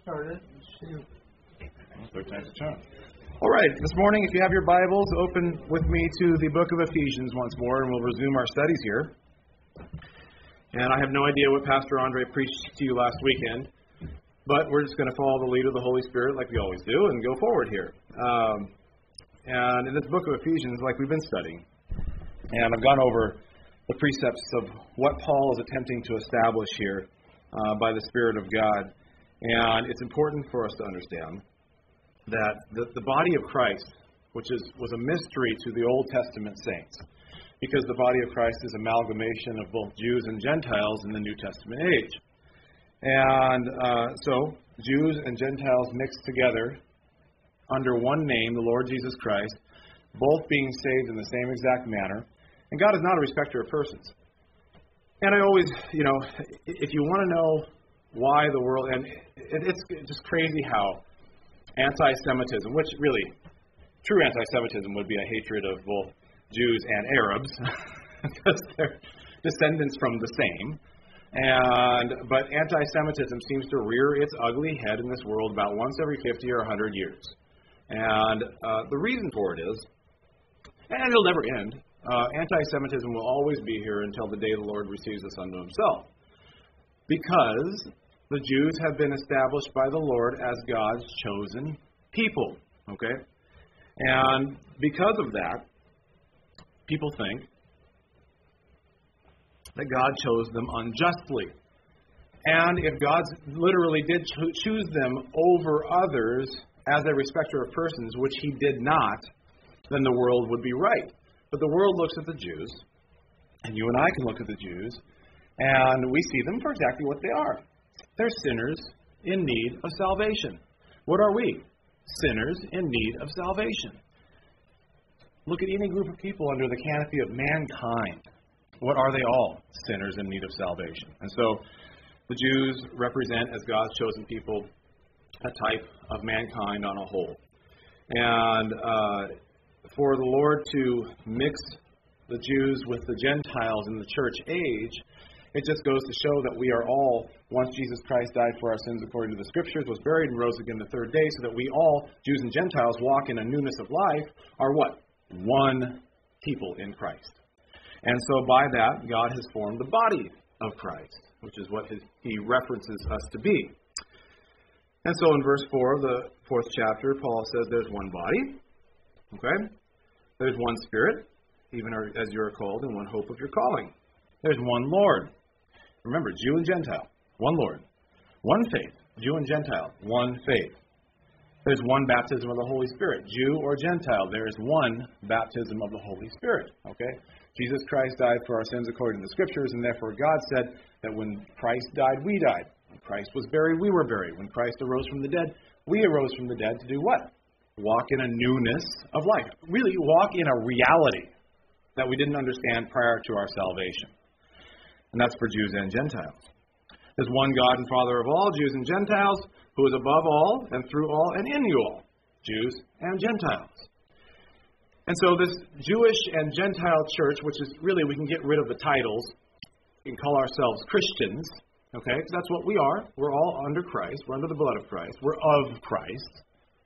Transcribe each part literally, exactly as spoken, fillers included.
started. Shoot. Third time's a charm. All right, this morning, if you have your Bibles, open with me to the book of Ephesians once more, and we'll resume our studies here. And I have no idea what Pastor Andre preached to you last weekend, but we're just going to follow the lead of the Holy Spirit like we always do and go forward here. Um, and in this book of Ephesians, like we've been studying, and I've gone over the precepts of what Paul is attempting to establish here uh, by the Spirit of God. And it's important for us to understand that the, the body of Christ, which is was a mystery to the Old Testament saints, because the body of Christ is amalgamation of both Jews and Gentiles in the New Testament age. And uh, so, Jews and Gentiles mixed together under one name, the Lord Jesus Christ, both being saved in the same exact manner. And God is not a respecter of persons. And I always, you know, if you want to know why the world, and it, it's just crazy how anti-Semitism, which really, true anti-Semitism would be a hatred of both Jews and Arabs, because they're descendants from the same. And but anti-Semitism seems to rear its ugly head in this world about once every fifty or one hundred years. And uh, the reason for it is, and it'll never end, uh, anti-Semitism will always be here until the day the Lord receives us unto himself. Because the Jews have been established by the Lord as God's chosen people. Okay? And because of that, people think that God chose them unjustly. And if God literally did cho- choose them over others as a respecter of persons, which he did not, then the world would be right. But the world looks at the Jews, and you and I can look at the Jews, and we see them for exactly what they are. They're sinners in need of salvation. What are we? Sinners in need of salvation. Look at any group of people under the canopy of mankind. What are they all? Sinners in need of salvation. And so the Jews represent, as God's chosen people, a type of mankind on a whole. And uh, for the Lord to mix the Jews with the Gentiles in the church age, it just goes to show that we are all, once Jesus Christ died for our sins according to the Scriptures, was buried and rose again the third day, so that we all, Jews and Gentiles, walk in a newness of life, are what? One people in Christ. And so by that, God has formed the body of Christ, which is what his, he references us to be. And so in verse four of the fourth chapter, Paul says there's one body, okay? There's one Spirit, even as you are called, and one hope of your calling. There's one Lord. Remember, Jew and Gentile, one Lord. One faith, Jew and Gentile, one faith. There's one baptism of the Holy Spirit, Jew or Gentile. There is one baptism of the Holy Spirit, okay? Jesus Christ died for our sins according to the Scriptures, and therefore God said that when Christ died, we died. When Christ was buried, we were buried. When Christ arose from the dead, we arose from the dead to do what? Walk in a newness of life. Really, walk in a reality that we didn't understand prior to our salvation. And that's for Jews and Gentiles. There's one God and Father of all, Jews and Gentiles, who is above all, and through all, and in you all, Jews and Gentiles. And so this Jewish and Gentile church, which is really, we can get rid of the titles and call ourselves Christians, okay? Because that's what we are. We're all under Christ. We're under the blood of Christ. We're of Christ.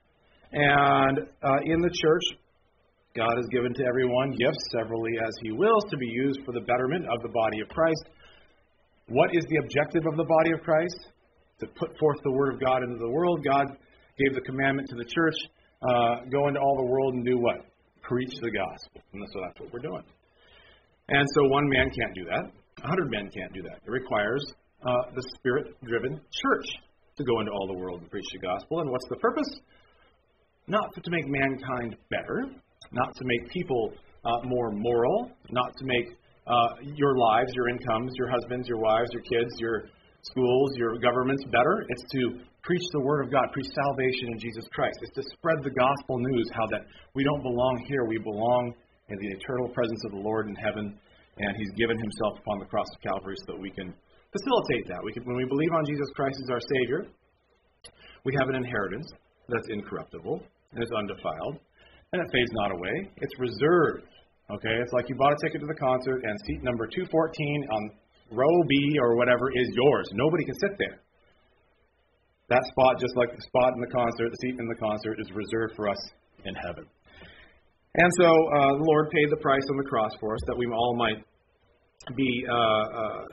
And uh, in the church, God has given to everyone gifts, severally as he wills, to be used for the betterment of the body of Christ. What is the objective of the body of Christ? To put forth the word of God into the world. God gave the commandment to the church, uh, go into all the world and do what? Preach the gospel. And so that's what we're doing. And so one man can't do that. A hundred men can't do that. It requires uh, the Spirit-driven church to go into all the world and preach the gospel. And what's the purpose? Not to make mankind better, not to make people uh, more moral, not to make uh, your lives, your incomes, your husbands, your wives, your kids, your schools, your governments better. It's to preach the Word of God, preach salvation in Jesus Christ. It's to spread the gospel news, how that we don't belong here, we belong in the eternal presence of the Lord in heaven, and he's given himself upon the cross of Calvary so that we can facilitate that. We can, when we believe on Jesus Christ as our Savior, we have an inheritance that's incorruptible and is undefiled, and it fades not away. It's reserved. Okay, it's like you bought a ticket to the concert, and seat number two fourteen on row B or whatever is yours. Nobody can sit there. That spot, just like the spot in the concert, the seat in the concert, is reserved for us in heaven. And so uh, the Lord paid the price on the cross for us that we all might be uh, uh,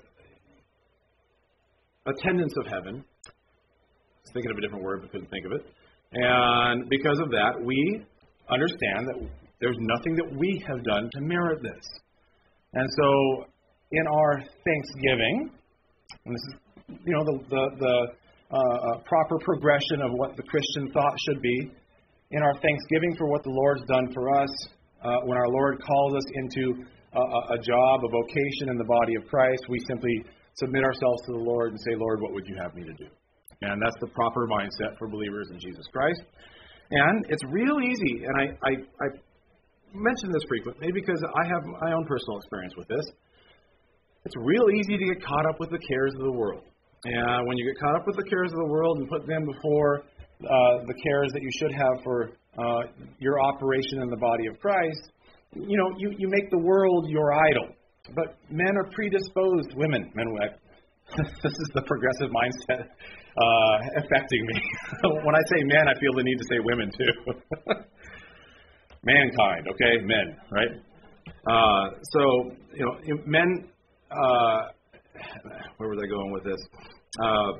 attendants of heaven. I was thinking of a different word but couldn't think of it. And because of that, we understand that there's nothing that we have done to merit this. And so in our thanksgiving, and this is, you know, the, the, the uh, proper progression of what the Christian thought should be, in our thanksgiving for what the Lord's done for us, uh, when our Lord calls us into a, a job, a vocation in the body of Christ, we simply submit ourselves to the Lord and say, Lord, what would you have me to do? And that's the proper mindset for believers in Jesus Christ. And it's real easy, and I, I, I mention this frequently because I have my own personal experience with this. It's real easy to get caught up with the cares of the world. And when you get caught up with the cares of the world and put them before uh, the cares that you should have for uh, your operation in the body of Christ, you know, you, you make the world your idol. But men are predisposed, women, men, this is the progressive mindset uh, affecting me. When I say men, I feel the need to say women too. Mankind, okay, men, right? Uh, so, you know, men, uh, where was I going with this? Uh,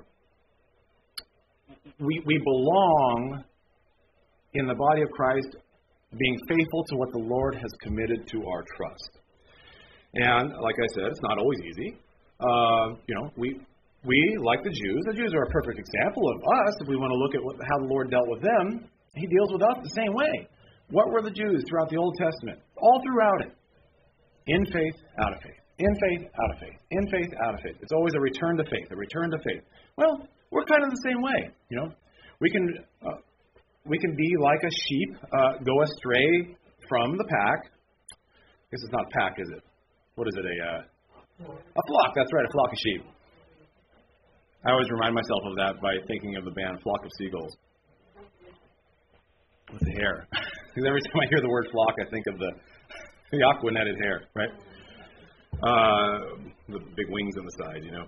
we we belong in the body of Christ, being faithful to what the Lord has committed to our trust. And like I said, it's not always easy. Uh, you know, we we like the Jews. The Jews are a perfect example of us. If we want to look at what, how the Lord dealt with them, He deals with us the same way. What were the Jews throughout the Old Testament? All throughout it. In faith, out of faith. In faith, out of faith. In faith, out of faith. It's always a return to faith, a return to faith. Well, we're kind of the same way. You know, we can uh, we can be like a sheep, uh, go astray from the pack. I guess it's not a pack, is it? What is it? A uh, a flock. That's right, a flock of sheep. I always remind myself of that by thinking of the band Flock of Seagulls with the hair. Because every time I hear the word flock, I think of the the aqua-netted hair, right? Uh, the big wings on the side, you know.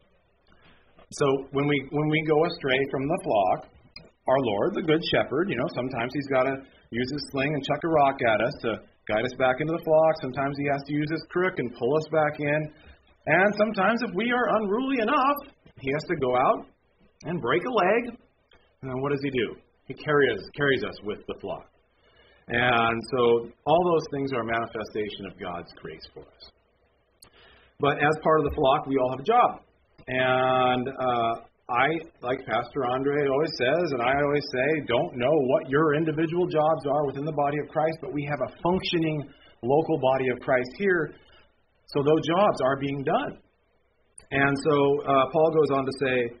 So when we when we go astray from the flock, our Lord, the Good Shepherd, you know, sometimes He's got to use His sling and chuck a rock at us to guide us back into the flock. Sometimes He has to use His crook and pull us back in. And sometimes if we are unruly enough, He has to go out and break a leg. And then what does He do? He carries carries us with the flock. And so all those things are a manifestation of God's grace for us. But as part of the flock, we all have a job. And uh, I, like Pastor Andre always says, and I always say, don't know what your individual jobs are within the body of Christ, but we have a functioning local body of Christ here, so those jobs are being done. And so uh, Paul goes on to say,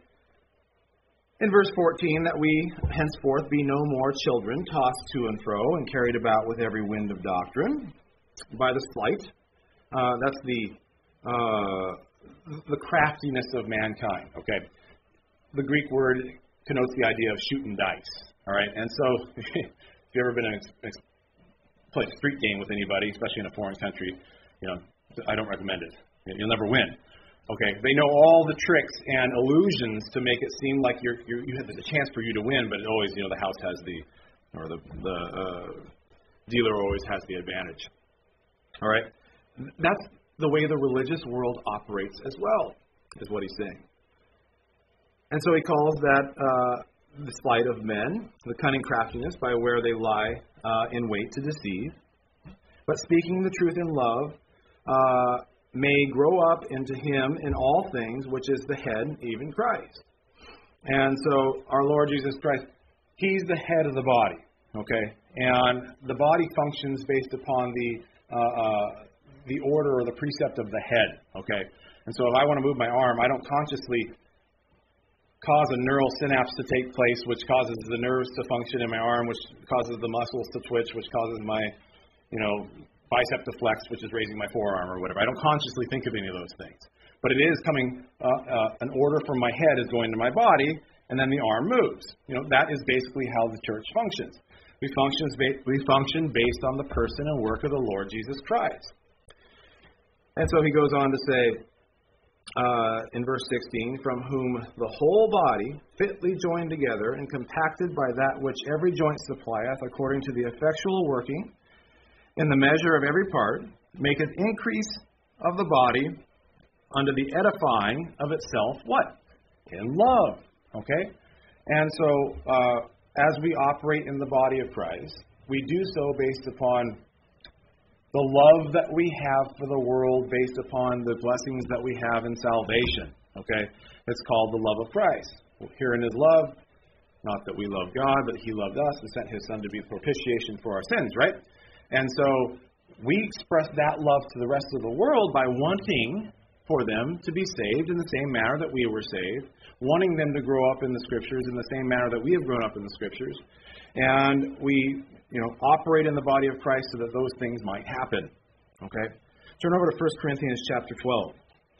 in verse fourteen, that we henceforth be no more children, tossed to and fro and carried about with every wind of doctrine, by the sleight. Uh, that's the uh, the craftiness of mankind. Okay, the Greek word connotes the idea of shooting dice. All right, and so if you've ever been in a, play a street game with anybody, especially in a foreign country, you know, I don't recommend it. You'll never win. Okay, they know all the tricks and illusions to make it seem like you're, you're you have a chance for you to win, but it always, you know, the house has the, or the the uh, dealer always has the advantage. All right, that's the way the religious world operates as well, is what he's saying. And so he calls that uh, the sleight of men, the cunning craftiness by where they lie uh, in wait to deceive. But speaking the truth in love, uh, may grow up into Him in all things, which is the head, even Christ. And so our Lord Jesus Christ, He's the head of the body, okay? And the body functions based upon the uh, uh, the order or the precept of the head, okay? And so if I want to move my arm, I don't consciously cause a neural synapse to take place, which causes the nerves to function in my arm, which causes the muscles to twitch, which causes my, you know, bicep to flex, which is raising my forearm or whatever. I don't consciously think of any of those things. But it is coming, uh, uh, an order from my head is going to my body, and then the arm moves. You know, that is basically how the church functions. We, functions ba- we function based on the person and work of the Lord Jesus Christ. And so he goes on to say, uh, in verse sixteen, from whom the whole body, fitly joined together and compacted by that which every joint supplieth, according to the effectual working in the measure of every part, maketh increase of the body unto the edifying of itself, what? In love. Okay? And so, uh, as we operate in the body of Christ, we do so based upon the love that we have for the world, based upon the blessings that we have in salvation. Okay? It's called the love of Christ. Herein is love, not that we love God, but He loved us and sent His Son to be propitiation for our sins, right? And so, we express that love to the rest of the world by wanting for them to be saved in the same manner that we were saved, wanting them to grow up in the Scriptures in the same manner that we have grown up in the Scriptures, and we, you know, operate in the body of Christ so that those things might happen. Okay? Turn over to First Corinthians chapter twelve.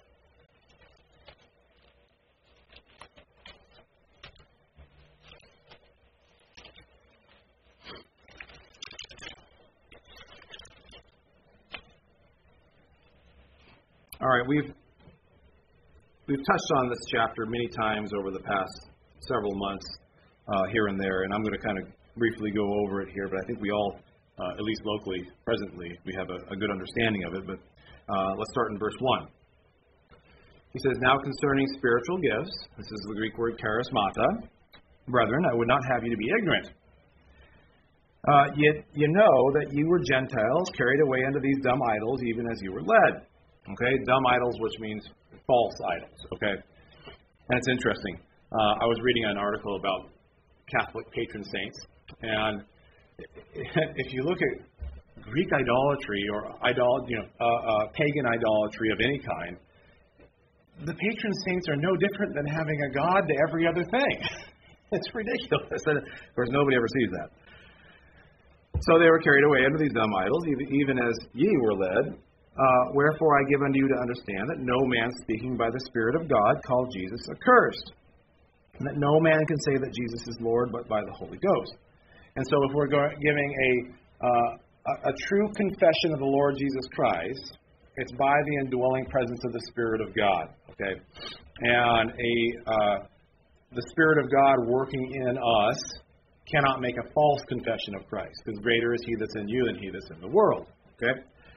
All right, we've we've touched on this chapter many times over the past several months uh, here and there, and I'm going to kind of briefly go over it here, but I think we all, uh, at least locally, presently, we have a, a good understanding of it. But uh, let's start in verse one. He says, "Now concerning spiritual gifts," this is the Greek word charismata, "brethren, I would not have you to be ignorant. Uh, yet you know that you were Gentiles, carried away unto these dumb idols, even as you were led." Okay, dumb idols, which means false idols. Okay, and it's interesting. Uh, I was reading an article about Catholic patron saints, and if you look at Greek idolatry or idol, you know, uh, uh, pagan idolatry of any kind, the patron saints are no different than having a god to every other thing. It's ridiculous, and of course, nobody ever sees that. So they were carried away unto these dumb idols, even as ye were led. Uh, Wherefore I give unto you to understand that no man speaking by the Spirit of God called Jesus accursed, and that no man can say that Jesus is Lord but by the Holy Ghost. And so if we're going, giving a, uh, a a true confession of the Lord Jesus Christ, it's by the indwelling presence of the Spirit of God. Okay, and a uh, the Spirit of God working in us cannot make a false confession of Christ, because greater is He that's in you than he that's in the world. Okay.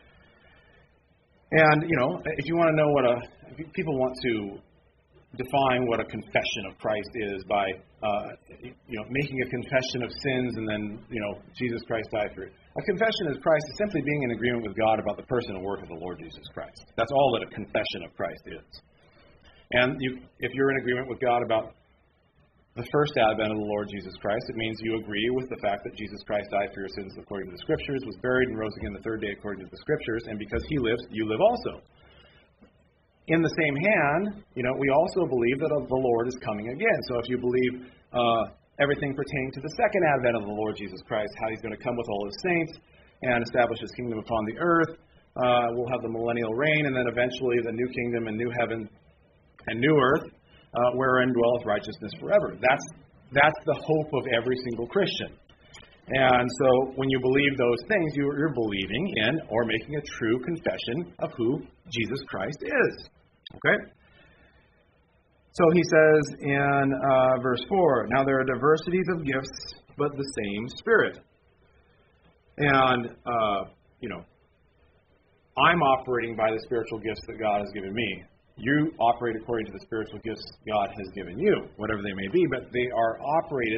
And, you know, if you want to know what a, if people want to define what a confession of Christ is by, uh, you know, making a confession of sins and then, you know, Jesus Christ died for it. A confession of Christ is simply being in agreement with God about the person and work of the Lord Jesus Christ. That's all that a confession of Christ is. And you, if you're in agreement with God about the first advent of the Lord Jesus Christ, it means you agree with the fact that Jesus Christ died for your sins according to the Scriptures, was buried and rose again the third day according to the Scriptures, and because He lives, you live also. In the same hand, you know, we also believe that the Lord is coming again. So if you believe uh, everything pertaining to the second advent of the Lord Jesus Christ, how He's going to come with all His saints and establish His kingdom upon the earth, uh, we'll have the millennial reign, and then eventually the new kingdom and new heaven and new earth, Uh, wherein dwelleth righteousness forever. That's that's the hope of every single Christian. And so when you believe those things, you're, you're believing in or making a true confession of who Jesus Christ is. Okay? So he says in uh, verse four, "Now there are diversities of gifts, but the same Spirit." And, uh, you know, I'm operating by the spiritual gifts that God has given me. You operate according to the spiritual gifts God has given you, whatever they may be, but they are operated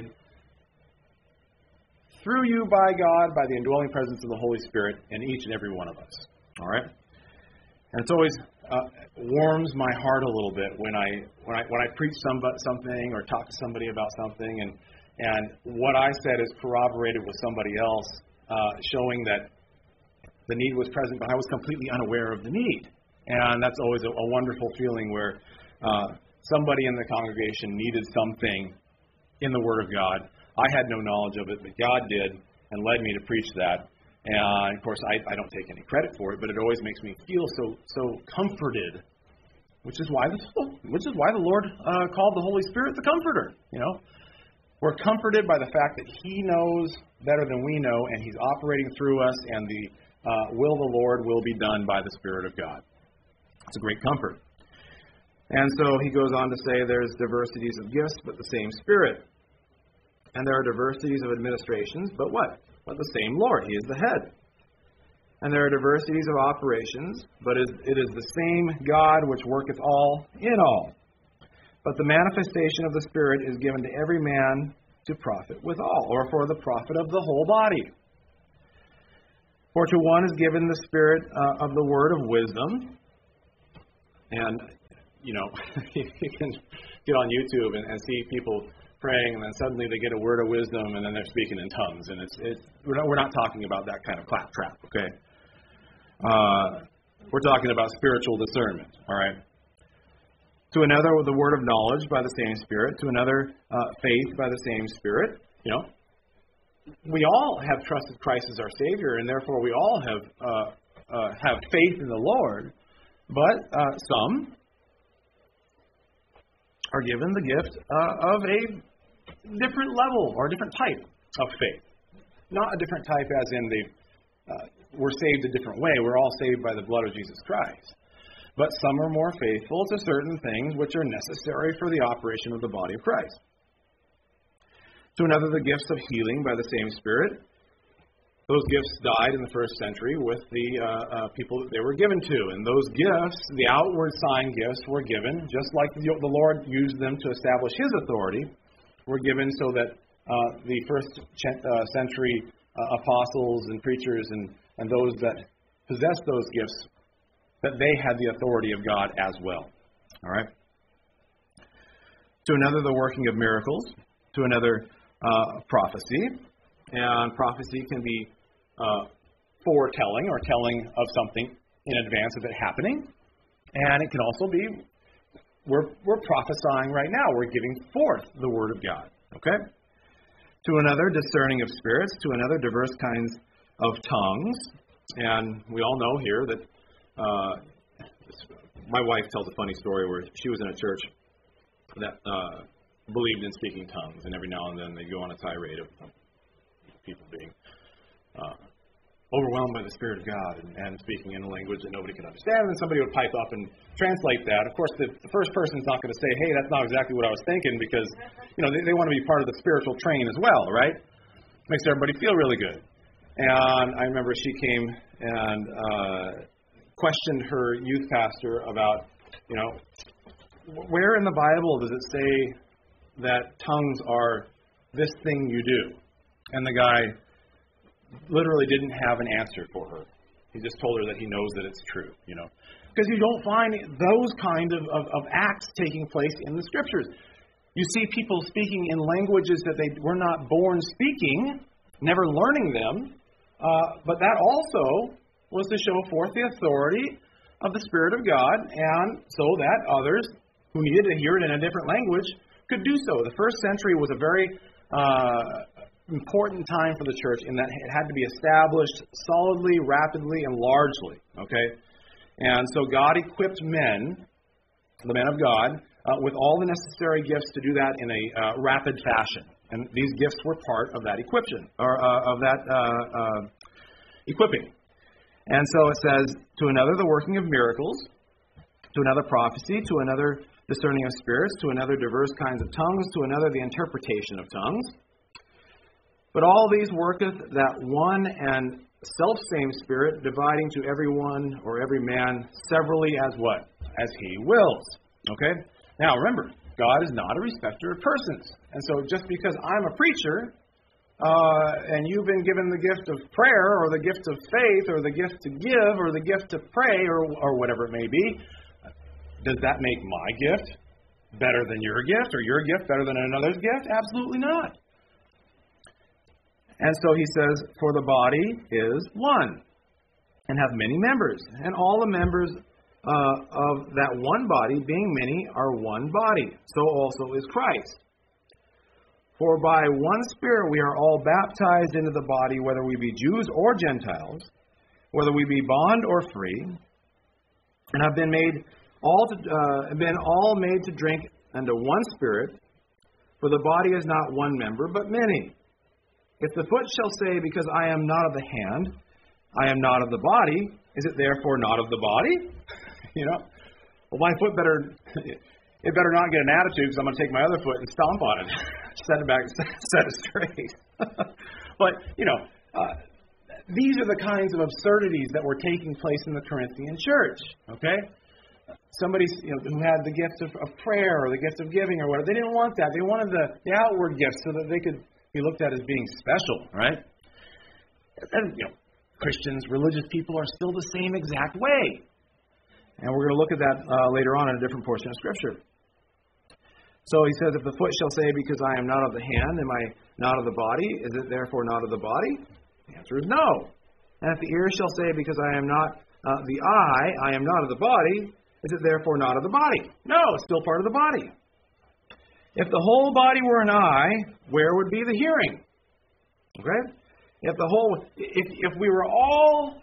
through you by God, by the indwelling presence of the Holy Spirit in each and every one of us. All right? And it's always uh, warms my heart a little bit when I when I when I preach some, something or talk to somebody about something, and and what I said is corroborated with somebody else, uh, showing that the need was present, but I was completely unaware of the need. And that's always a, a wonderful feeling where uh, somebody in the congregation needed something in the Word of God. I had no knowledge of it, but God did and led me to preach that. And, of course, I, I don't take any credit for it, but it always makes me feel so so comforted, which is why the, which is why the Lord uh, called the Holy Spirit the Comforter. You know, we're comforted by the fact that He knows better than we know, and He's operating through us, and the uh, will of the Lord will be done by the Spirit of God. It's a great comfort. And so he goes on to say there's diversities of gifts, but the same Spirit. And there are diversities of administrations, but what? But the same Lord. He is the head. And there are diversities of operations, but it is the same God which worketh all in all. But the manifestation of the Spirit is given to every man to profit withal, or for the profit of the whole body. For to one is given the Spirit uh, of the word of wisdom. And, you know, you can get on YouTube and, and see people praying, and then suddenly they get a word of wisdom, and then they're speaking in tongues. And it's, it's we're not, we're not talking about that kind of claptrap, okay? Uh, we're talking about spiritual discernment, all right? To another, the word of knowledge by the same Spirit. To another, uh, faith by the same Spirit. You know, we all have trusted Christ as our Savior, and therefore we all have uh, uh, have faith in the Lord. But uh, some are given the gift uh, of a different level or a different type of faith. Not a different type as in the uh, we're saved a different way. We're all saved by the blood of Jesus Christ. But some are more faithful to certain things which are necessary for the operation of the body of Christ. To another, the gifts of healing by the same Spirit. Those gifts died in the first century with the uh, uh, people that they were given to. And those gifts, the outward sign gifts, were given, just like the, the Lord used them to establish His authority, were given so that uh, the first ch- uh, century uh, apostles and preachers and, and those that possessed those gifts, that they had the authority of God as well. All right? To another, the working of miracles. To another, uh, prophecy. And prophecy can be uh, foretelling or telling of something in advance of it happening. And it can also be, we're, we're prophesying right now. We're giving forth the Word of God. Okay? To another, discerning of spirits. To another, diverse kinds of tongues. And we all know here that Uh, my wife tells a funny story where she was in a church that uh, believed in speaking tongues, and every now and then they go on a tirade of people being uh, overwhelmed by the Spirit of God and, and speaking in a language that nobody could understand, and then somebody would pipe up and translate that. Of course, the, the first person's not going to say, hey, that's not exactly what I was thinking, because you know they, they want to be part of the spiritual train as well, right? Makes everybody feel really good. And I remember she came and uh, questioned her youth pastor about, you know, where in the Bible does it say that tongues are this thing you do? And the guy literally didn't have an answer for her. He just told her that he knows that it's true, you know. Because you don't find those kind of, of, of acts taking place in the Scriptures. You see people speaking in languages that they were not born speaking, never learning them, uh, but that also was to show forth the authority of the Spirit of God, and so that others who needed to hear it in a different language could do so. The first century was a very uh, important time for the church in that it had to be established solidly, rapidly, and largely. Okay, and so God equipped men, the men of God, uh, with all the necessary gifts to do that in a uh, rapid fashion, and these gifts were part of that equipping, or uh, of that uh, uh, equipping. And so it says, to another the working of miracles, to another prophecy, to another discerning of spirits, to another diverse kinds of tongues, to another the interpretation of tongues. But all these worketh that one and selfsame Spirit, dividing to every one or every man severally as what? As He wills. Okay? Now remember, God is not a respecter of persons. And so just because I'm a preacher, Uh, and you've been given the gift of prayer, or the gift of faith, or the gift to give, or the gift to pray, or, or whatever it may be, does that make my gift better than your gift, or your gift better than another's gift? Absolutely not. And so he says, for the body is one, and have many members, and all the members uh, of that one body, being many, are one body. So also is Christ. For by one Spirit we are all baptized into the body, whether we be Jews or Gentiles, whether we be bond or free, and have been made all to, uh, been all made to drink unto one Spirit. For the body is not one member, but many. If the foot shall say, because I am not of the hand, I am not of the body, is it therefore not of the body? You know, Well, my foot better, it better not get an attitude because I'm going to take my other foot and stomp on it, set it back, set it straight. But, you know, uh, these are the kinds of absurdities that were taking place in the Corinthian church, okay? Somebody, you know, who had the gift of, of prayer or the gift of giving or whatever, they didn't want that. They wanted the, the outward gifts so that they could be looked at as being special, right? And, you know, Christians, religious people are still the same exact way. And we're going to look at that uh, later on in a different portion of Scripture. So he says, if the foot shall say, because I am not of the hand, am I not of the body? Is it therefore not of the body? The answer is no. And if the ear shall say, because I am not uh, the eye, I am not of the body, is it therefore not of the body? No, it's still part of the body. If the whole body were an eye, where would be the hearing? Okay? If the whole, if if we were all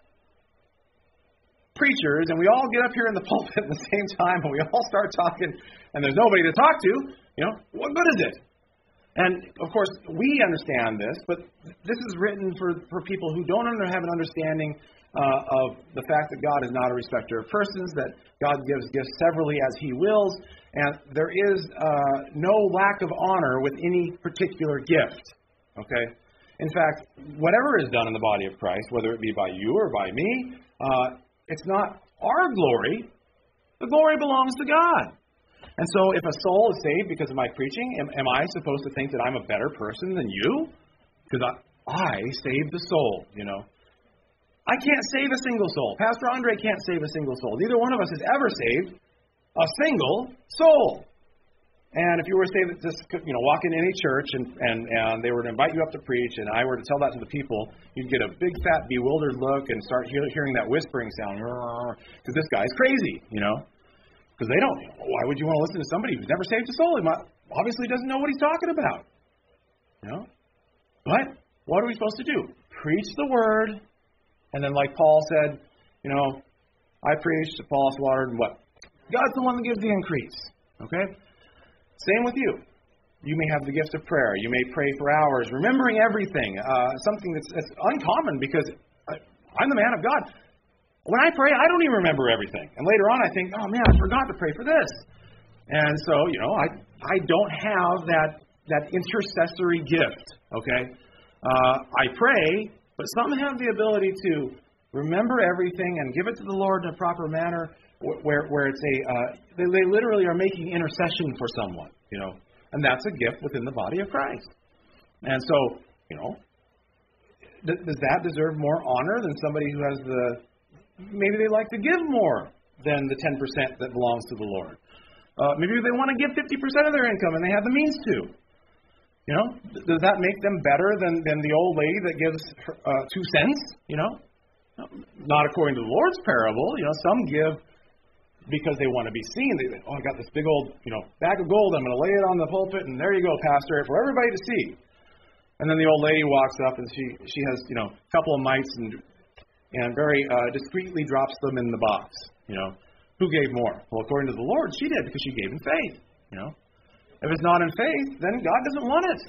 preachers and we all get up here in the pulpit at the same time and we all start talking and there's nobody to talk to, you know, what good is it? And, of course, we understand this, but this is written for, for people who don't under, have an understanding uh, of the fact that God is not a respecter of persons, that God gives gifts severally as He wills, and there is uh, no lack of honor with any particular gift. Okay? In fact, whatever is done in the body of Christ, whether it be by you or by me, uh, it's not our glory. The glory belongs to God. And so if a soul is saved because of my preaching, am, am I supposed to think that I'm a better person than you? Because I, I saved the soul, you know. I can't save a single soul. Pastor Andre can't save a single soul. Neither one of us has ever saved a single soul. And if you were to say that this, you know, walk into any church and, and, and they were to invite you up to preach and I were to tell that to the people, you'd get a big, fat, bewildered look and start hear, hearing that whispering sound. Because this guy's crazy, you know. Because they don't. Why would you want to listen to somebody who's never saved a soul? He might, obviously doesn't know what he's talking about. You know? But what are we supposed to do? Preach the word. And then like Paul said, you know, I preached, Apollos watered, and what? God's the one that gives the increase. Okay? Same with you. You may have the gift of prayer. You may pray for hours, remembering everything. Uh, something that's, that's uncommon because I, I'm the man of God. When I pray, I don't even remember everything. And later on, I think, oh, man, I forgot to pray for this. And so, you know, I I don't have that, that intercessory gift, okay? Uh, I pray, but some have the ability to remember everything and give it to the Lord in a proper manner where, where it's a, uh, they, they literally are making intercession for someone, you know? And that's a gift within the body of Christ. And so, you know, th- does that deserve more honor than somebody who has the... Maybe they like to give more than the ten percent that belongs to the Lord. Uh, maybe they want to give fifty percent of their income and they have the means to. You know, does that make them better than, than the old lady that gives uh, two cents? You know, not according to the Lord's parable. You know, some give because they want to be seen. They think, oh, I got this big old, you know, bag of gold. I'm going to lay it on the pulpit, and there you go, Pastor, for everybody to see. And then the old lady walks up and she she has, you know, a couple of mites and. and very uh, discreetly drops them in the box, you know. Who gave more? Well, according to the Lord, she did because she gave in faith, you know. If it's not in faith, then God doesn't want it.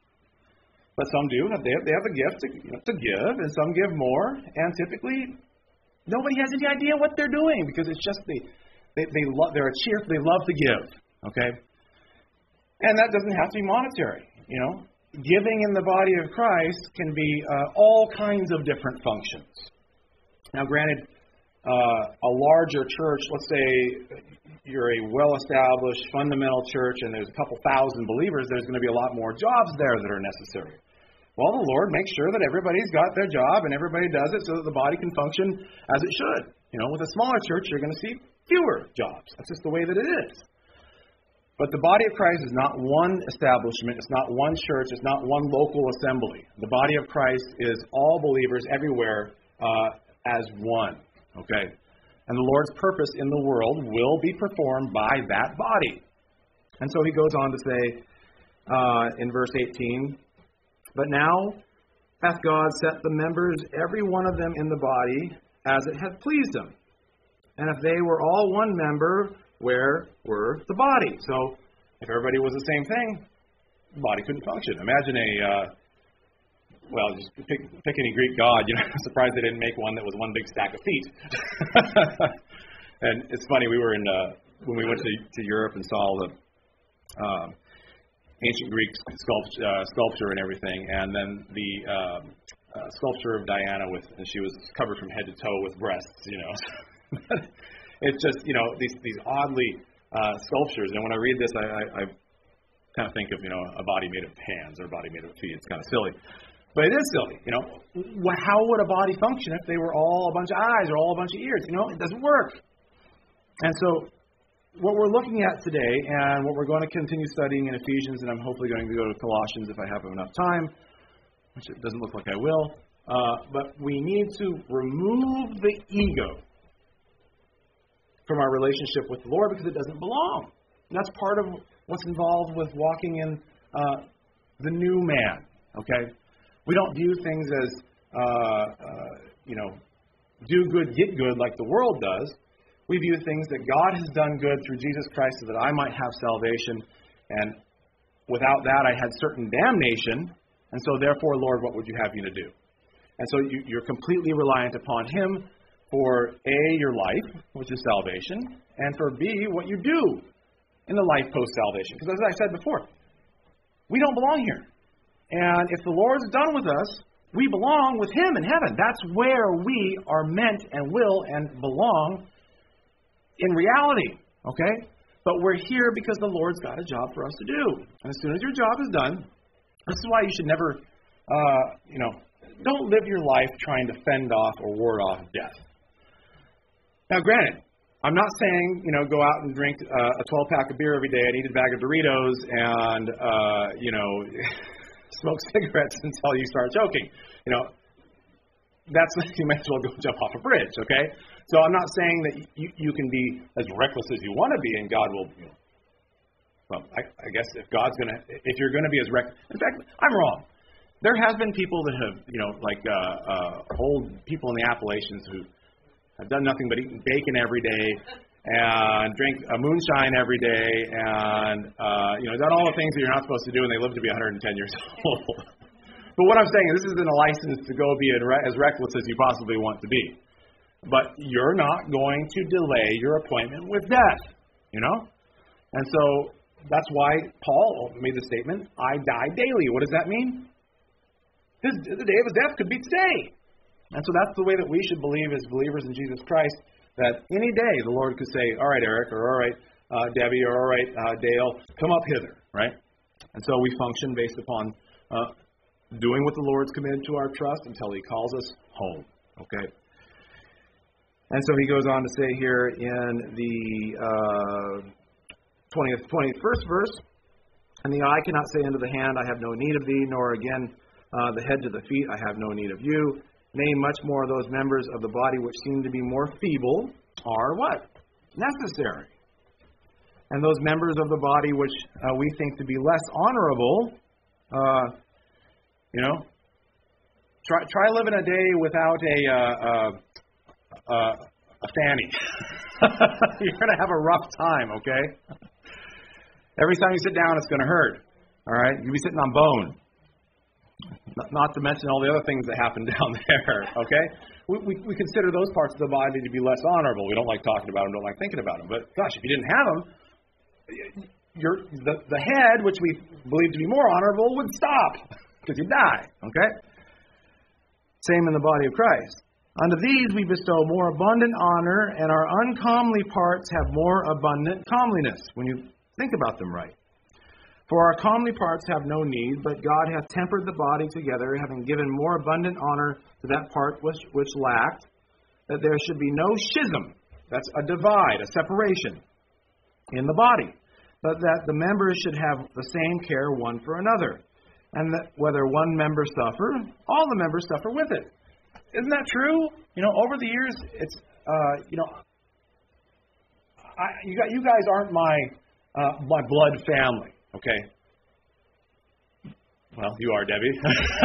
But some do. They have, they have a gift to, you know, to give, and some give more. And typically, nobody has any idea what they're doing because it's just they, they, they love, they're a cheer, they love to give, okay. And that doesn't have to be monetary, you know. Giving in the body of Christ can be uh, all kinds of different functions. Now, granted, uh, a larger church, let's say you're a well-established, fundamental church, and there's a couple thousand believers, there's going to be a lot more jobs there that are necessary. Well, the Lord makes sure that everybody's got their job and everybody does it so that the body can function as it should. You know, with a smaller church, you're going to see fewer jobs. That's just the way that it is. But the body of Christ is not one establishment. It's not one church. It's not one local assembly. The body of Christ is all believers everywhere uh, as one. Okay? And the Lord's purpose in the world will be performed by that body. And so he goes on to say uh, in verse eighteen, but now hath God set the members, every one of them in the body, as it hath pleased him. And if they were all one member, where were the body? So, if everybody was the same thing, the body couldn't function. Imagine a, uh, well, just pick, pick any Greek god. You know, I'm surprised they didn't make one that was one big stack of feet. And it's funny, we were in, uh, when we went to, to Europe and saw the um, ancient Greek sculpt, uh, sculpture and everything, and then the uh, uh, sculpture of Diana, with, and she was covered from head to toe with breasts, you know. It's just, you know, these, these oddly uh, sculptures. And when I read this, I, I, I kind of think of, you know, a body made of hands or a body made of feet. It's kind of silly. But it is silly, you know. How would a body function if they were all a bunch of eyes or all a bunch of ears? You know, it doesn't work. And so what we're looking at today, and what we're going to continue studying in Ephesians, and I'm hopefully going to go to Colossians if I have enough time, which it doesn't look like I will, uh, but we need to remove the ego from our relationship with the Lord because it doesn't belong. And that's part of what's involved with walking in uh, the new man, okay? We don't view things as, uh, uh, you know, do good, get good like the world does. We view things that God has done good through Jesus Christ so that I might have salvation, and without that I had certain damnation, and so therefore, Lord, what would you have me to do? And so you, you're completely reliant upon Him for A, your life, which is salvation, and for B, what you do in the life post-salvation. Because as I said before, we don't belong here. And if the Lord's done with us, we belong with Him in heaven. That's where we are meant and will and belong in reality, okay? But we're here because the Lord's got a job for us to do. And as soon as your job is done, this is why you should never, uh, you know, don't live your life trying to fend off or ward off death. Now, granted, I'm not saying, you know, go out and drink uh, a twelve-pack of beer every day and eat a bag of Doritos and, uh, you know, smoke cigarettes until you start choking. You know, that's when you might as well go jump off a bridge, okay? So I'm not saying that you, you can be as reckless as you want to be, and God will, you know, well, I, I guess if God's going to, if you're going to be as reckless, in fact, I'm wrong. There has been people that have, you know, like uh, uh, old people in the Appalachians who have done nothing but eat bacon every day and drink a moonshine every day and, uh, you know, done all the things that you're not supposed to do, and they live to be one hundred ten years old. But what I'm saying is this isn't a license to go be as reckless as you possibly want to be. But you're not going to delay your appointment with death, you know? And so that's why Paul made the statement, I die daily. What does that mean? His, the day of his death could be today. And so that's the way that we should believe as believers in Jesus Christ, that any day the Lord could say, all right, Eric, or all right, uh, Debbie, or all right, uh, Dale, come up hither, right? And so we function based upon uh, doing what the Lord's committed to our trust until He calls us home, okay? And so he goes on to say here in the uh, twentieth, twenty-first verse, and the eye cannot say unto the hand, I have no need of thee, nor again uh, the head to the feet, I have no need of you. Nay, much more those members of the body which seem to be more feeble are what? Necessary. And those members of the body which uh, we think to be less honorable, uh, you know, try, try living a day without a, uh, uh, uh, a fanny. You're going to have a rough time, okay? Every time you sit down, it's going to hurt. All right? You'll be sitting on bone. Not to mention all the other things that happen down there, okay? We, we, we consider those parts of the body to be less honorable. We don't like talking about them, don't like thinking about them. But, gosh, if you didn't have them, your, the, the head, which we believe to be more honorable, would stop because you die, okay? Same in the body of Christ. Unto these we bestow more abundant honor, and our uncomely parts have more abundant comeliness, when you think about them right. For our comely parts have no need, but God hath tempered the body together, having given more abundant honor to that part which, which lacked, that there should be no schism, that's a divide, a separation, in the body, but that the members should have the same care one for another, and that whether one member suffer, all the members suffer with it. Isn't that true? You know, over the years, it's, uh, you know, I, you, got, you guys aren't my uh, my blood family. Okay. Well, you are, Debbie.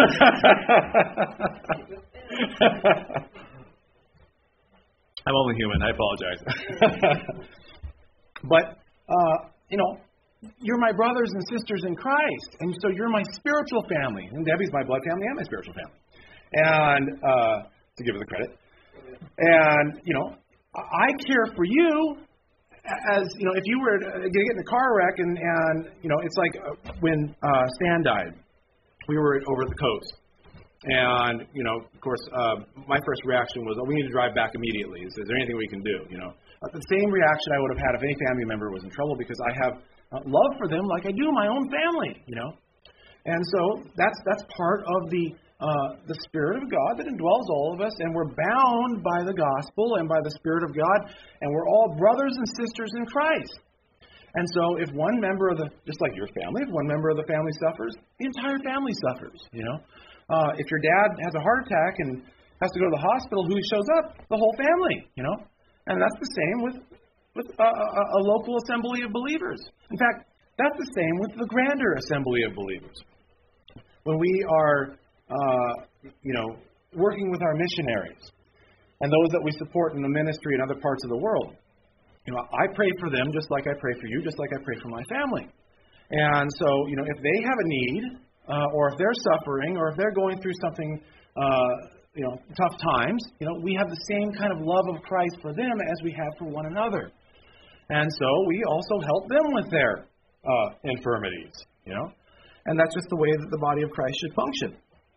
I'm only human. I apologize. But, uh, you know, you're my brothers and sisters in Christ. And so you're my spiritual family. And Debbie's my blood family and my spiritual family. And uh, to give her the credit. And, you know, I care for you as, you know, if you were to get in a car wreck and, and you know, it's like when uh, Stan died. We were over at the coast. And, you know, of course, uh, my first reaction was, oh, we need to drive back immediately. Is, is there anything we can do, you know? Uh, the same reaction I would have had if any family member was in trouble because I have uh, love for them like I do my own family, you know? And so that's that's part of the uh, the Spirit of God that indwells all of us, and we're bound by the gospel and by the Spirit of God, and we're all brothers and sisters in Christ. And so if one member of the, just like your family, if one member of the family suffers, the entire family suffers, you know? Uh, if your dad has a heart attack and has to go to the hospital, who shows up? The whole family, you know? And that's the same with, with a, a, a local assembly of believers. In fact, that's the same with the grander assembly of believers. When we are, uh, you know, working with our missionaries and those that we support in the ministry in other parts of the world, you know, I pray for them just like I pray for you, just like I pray for my family. And so, you know, if they have a need, uh, or if they're suffering, or if they're going through something, uh, you know, tough times, you know, we have the same kind of love of Christ for them as we have for one another. And so we also help them with their uh, infirmities, you know. And that's just the way that the body of Christ should function.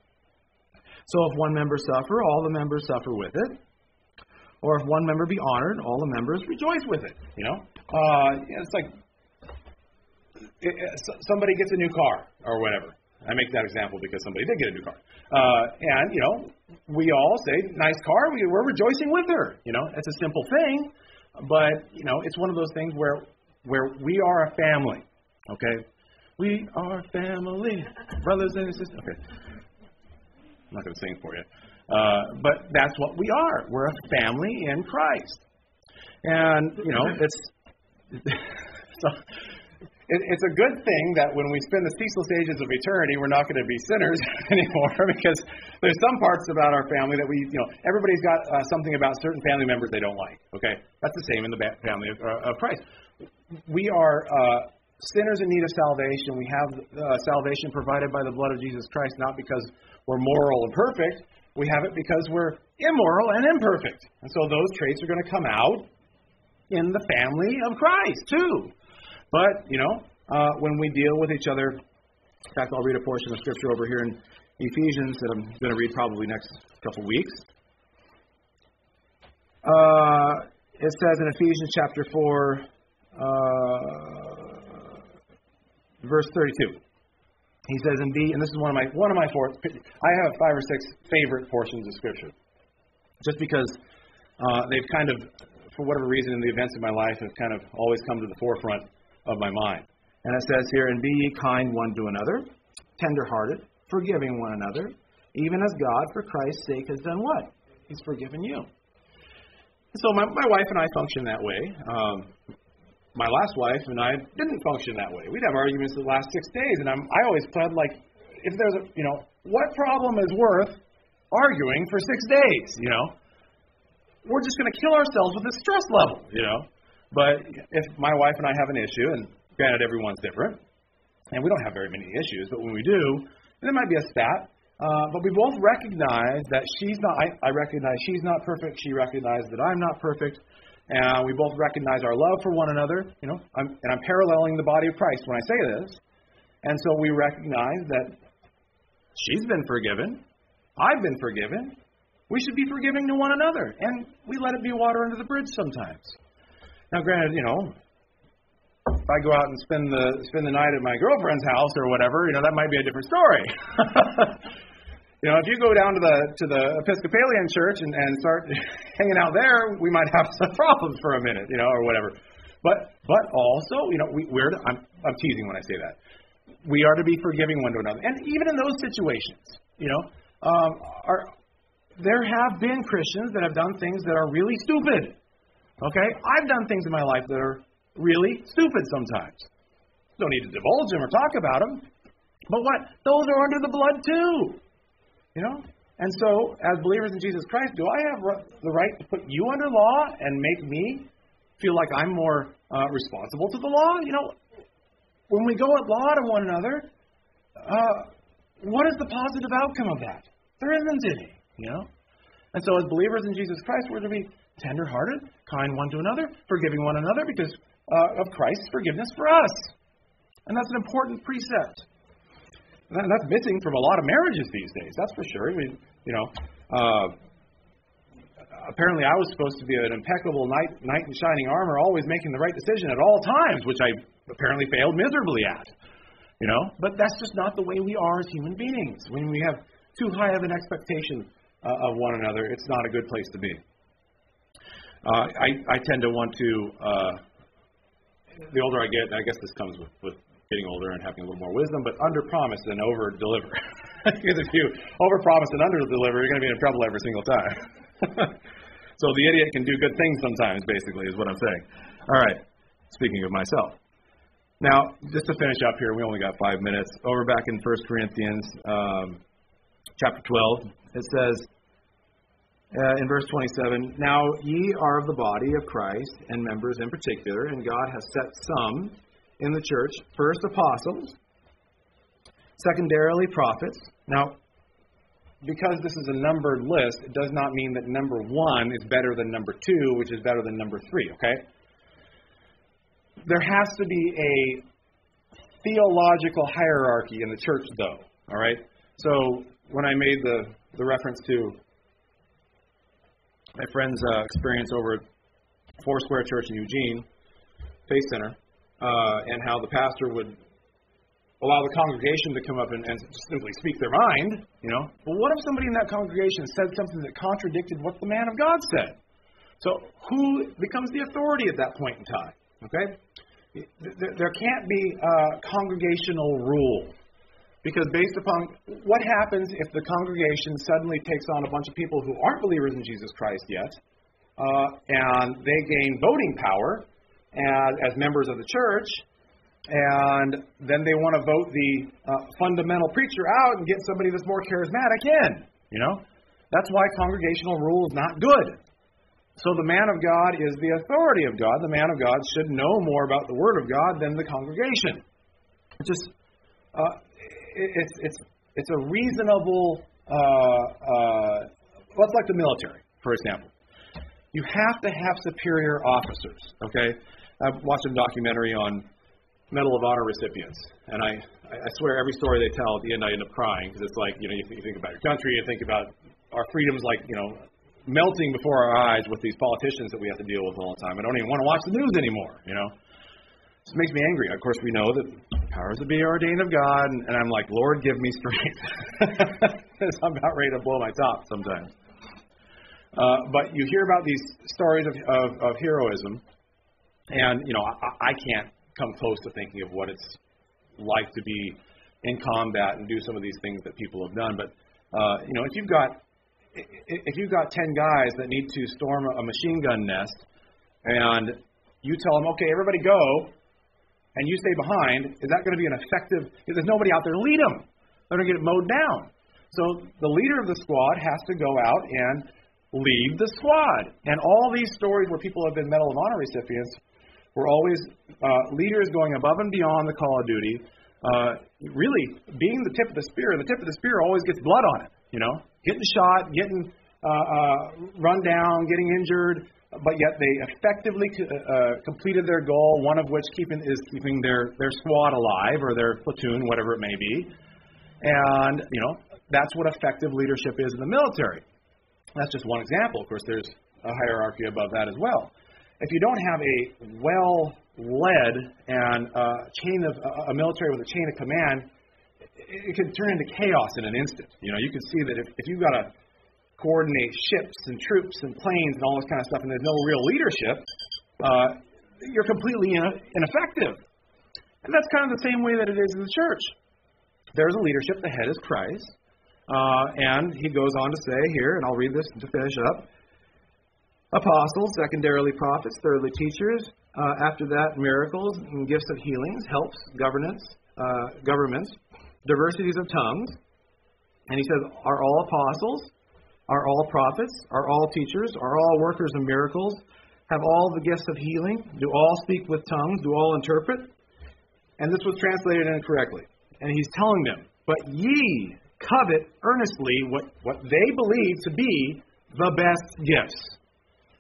So if one member suffer, all the members suffer with it. Or if one member be honored, all the members rejoice with it. You know, uh, it's like it, it, somebody gets a new car or whatever. I make that example because somebody did get a new car, uh, and you know, we all say, "Nice car." We, we're rejoicing with her. You know, it's a simple thing, but you know, it's one of those things where where we are a family. Okay, we are family, brothers and sisters. Okay, I'm not going to sing for you. Uh, but that's what we are. We're a family in Christ. And, you know, it's so it, it's a good thing that when we spend the ceaseless ages of eternity, we're not going to be sinners anymore because there's some parts about our family that we, you know, everybody's got uh, something about certain family members they don't like, okay? That's the same in the family of, uh, of Christ. We are uh, sinners in need of salvation. We have uh, salvation provided by the blood of Jesus Christ, not because we're moral and perfect. We have it because we're immoral and imperfect. And so those traits are going to come out in the family of Christ, too. But, you know, uh, when we deal with each other, in fact, I'll read a portion of Scripture over here in Ephesians that I'm going to read probably next couple weeks. Uh, it says in Ephesians chapter four, uh, verse thirty-two. He says, and be, and this is one of my one of my four. I have five or six favorite portions of Scripture, just because uh, they've kind of, for whatever reason, in the events of my life, have kind of always come to the forefront of my mind. And it says here, and be ye kind one to another, tender-hearted, forgiving one another, even as God, for Christ's sake, has done what? He's forgiven you. So my, my wife and I function that way. Um, My last wife and I didn't function that way. We'd have arguments that last six days, and I'm, I always pled like, if there's a, you know, what problem is worth arguing for six days, you know? We're just going to kill ourselves with the stress level, you know? But if my wife and I have an issue, and granted everyone's different, and we don't have very many issues, but when we do, there might be a spat, uh, but we both recognize that she's not, I, I recognize she's not perfect, she recognizes that I'm not perfect, and we both recognize our love for one another, you know, I'm, and I'm paralleling the body of Christ when I say this. And so we recognize that she's been forgiven, I've been forgiven, we should be forgiving to one another, and we let it be water under the bridge sometimes. Now, granted, you know, if I go out and spend the spend the night at my girlfriend's house or whatever, you know, that might be a different story. You know, if you go down to the to the Episcopalian church and, and start hanging out there, we might have some problems for a minute, you know, or whatever. But but also, you know, we, we're to, I'm I'm teasing when I say that. We are to be forgiving one to another, and even in those situations, you know, um, are there have been Christians that have done things that are really stupid. Okay, I've done things in my life that are really stupid sometimes. Don't need to divulge them or talk about them. But what? Those are under the blood too. You know? And so, as believers in Jesus Christ, do I have the right to put you under law and make me feel like I'm more uh, responsible to the law? You know, when we go at law to one another, uh, what is the positive outcome of that? There isn't any, you know? And so, as believers in Jesus Christ, we're to be tender-hearted, kind one to another, forgiving one another because uh, of Christ's forgiveness for us. And that's an important precept. And that's missing from a lot of marriages these days, that's for sure. I mean, you know, uh, apparently I was supposed to be an impeccable knight, knight in shining armor, always making the right decision at all times, which I apparently failed miserably at. You know, but that's just not the way we are as human beings. When we have too high of an expectation uh, of one another, it's not a good place to be. Uh, I, I tend to want to, uh, the older I get, I guess this comes with, with getting older and having a little more wisdom, but under-promise and over-deliver. Because if you over-promise and under-deliver, you're going to be in trouble every single time. So the idiot can do good things sometimes, basically, is what I'm saying. All right, speaking of myself. Now, just to finish up here, we only got five minutes. Over back in First Corinthians um, chapter twelve, it says uh, in verse twenty-seven, "Now ye are of the body of Christ, and members in particular, and God has set some in the church, first apostles, secondarily prophets." Now, because this is a numbered list, it does not mean that number one is better than number two, which is better than number three, okay? There has to be a theological hierarchy in the church, though, all right? So when I made the, the reference to my friend's uh, experience over at Foursquare Church in Eugene, Faith Center, uh, and how the pastor would allow the congregation to come up and, and simply speak their mind, you know. Well, what if somebody in that congregation said something that contradicted what the man of God said? So who becomes the authority at that point in time, okay? There, there can't be a congregational rule, because based upon what happens if the congregation suddenly takes on a bunch of people who aren't believers in Jesus Christ yet, uh, and they gain voting power as, as members of the church, and then they want to vote the uh, fundamental preacher out and get somebody that's more charismatic in, you know? That's why congregational rule is not good. So the man of God is the authority of God. The man of God should know more about the Word of God than the congregation. It's just, uh, it's it's it's a reasonable, uh, uh, let's like the military, for example. You have to have superior officers, okay? I watched a documentary on Medal of Honor recipients, and I, I swear every story they tell, at the end I end up crying, because it's like, you know, you, th- you think about your country, you think about our freedoms, like, you know, melting before our eyes with these politicians that we have to deal with all the time. I don't even want to watch the news anymore, you know. This makes me angry. Of course, we know that powers that be are ordained of God, and, and I'm like, Lord, give me strength. I'm about ready to blow my top sometimes. Uh, but you hear about these stories of, of, of heroism, and, you know, I, I can't come close to thinking of what it's like to be in combat and do some of these things that people have done. But, uh, you know, if you've got if you've got ten guys that need to storm a machine gun nest, and you tell them, okay, everybody go, and you stay behind, is that going to be an effective, if there's nobody out there to lead them, they're going to get mowed down. So the leader of the squad has to go out and lead the squad. And all these stories where people have been Medal of Honor recipients were always uh, leaders going above and beyond the call of duty, uh, really being the tip of the spear. The tip of the spear always gets blood on it, you know, getting shot, getting uh, uh, run down, getting injured, but yet they effectively uh, completed their goal, one of which keeping is keeping their, their squad alive, or their platoon, whatever it may be. And, you know, that's what effective leadership is in the military. That's just one example. Of course, there's a hierarchy above that as well. If you don't have a well-led and uh, chain of uh, a military with a chain of command, it, it can turn into chaos in an instant. You know, you can see that if, if you've got to coordinate ships and troops and planes and all this kind of stuff, and there's no real leadership, uh, you're completely in, ineffective. And that's kind of the same way that it is in the church. There's a leadership. The head is Christ. Uh, and he goes on to say here, and I'll read this to finish up, apostles, secondarily prophets, thirdly teachers, uh, after that miracles and gifts of healings, helps, governance, uh, governments, diversities of tongues. And he says, are all apostles? Are all prophets? Are all teachers? Are all workers of miracles? Have all the gifts of healing? Do all speak with tongues? Do all interpret? And this was translated incorrectly. And he's telling them, but ye covet earnestly what, what they believe to be the best gifts.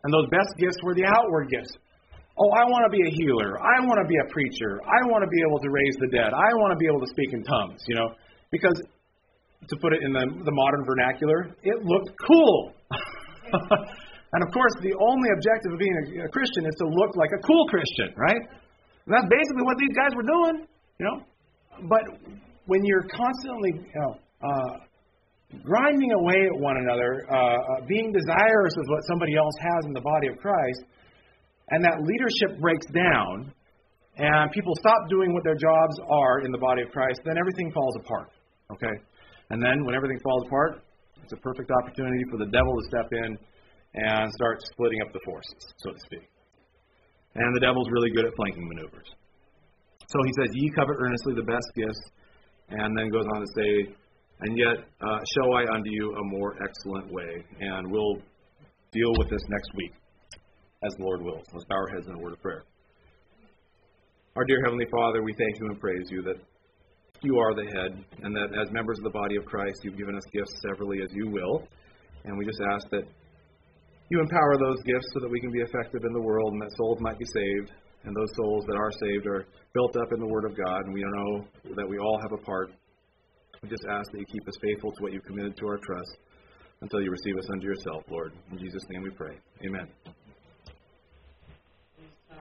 And those best gifts were the outward gifts. Oh, I want to be a healer. I want to be a preacher. I want to be able to raise the dead. I want to be able to speak in tongues, you know. Because, to put it in the, the modern vernacular, it looked cool. And, of course, the only objective of being a, a Christian is to look like a cool Christian, right? And that's basically what these guys were doing, you know. But when you're constantly, you know, uh, grinding away at one another, uh, uh, being desirous of what somebody else has in the body of Christ, and that leadership breaks down, and people stop doing what their jobs are in the body of Christ, then everything falls apart, okay? And then when everything falls apart, it's a perfect opportunity for the devil to step in and start splitting up the forces, so to speak. And the devil's really good at flanking maneuvers. So he says, ye covet earnestly the best gifts, and then goes on to say, and yet uh, show I unto you a more excellent way. And we'll deal with this next week, as the Lord wills. Let's bow our heads in a word of prayer. Our dear Heavenly Father, we thank you and praise you that you are the head, and that as members of the body of Christ, you've given us gifts severally as you will. And we just ask that you empower those gifts so that we can be effective in the world and that souls might be saved. And those souls that are saved are built up in the Word of God, and we know that we all have a part. We just ask that you keep us faithful to what you've committed to our trust until you receive us unto yourself, Lord. In Jesus' name we pray. Amen.